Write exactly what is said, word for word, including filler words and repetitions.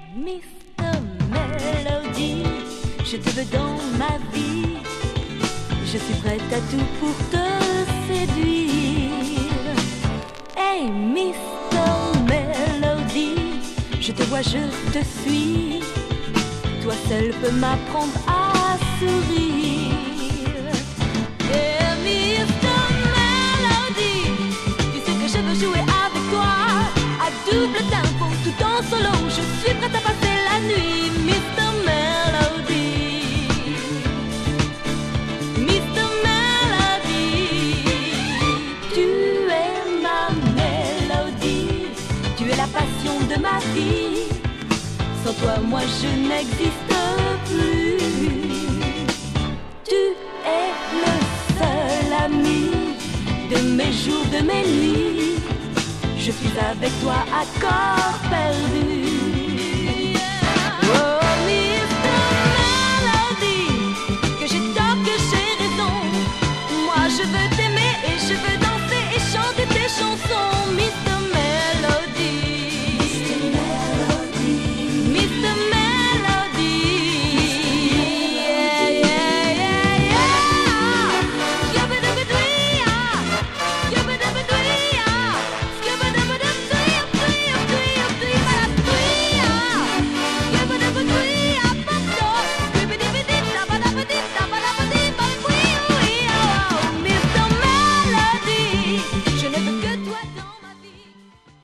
mister Melody, je te veux dans ma vie. Je suis prête à tout pour te séduire. Hey mister Melody, je te vois, je te suis. Toi seul peux m'apprendre à sourire. Hey mister Melody, tu sais que je veux jouer avec toi à double tempo, tout en solo. Je suis prête à passer la nuit, mister Melody. mister Melody, tu es ma mélodie, tu es la passion de ma vie. Sans toi, moi, je n'existe plus. Tu es le seul ami de mes jours, de mes nuits. Je suis avec toi à corps perdu.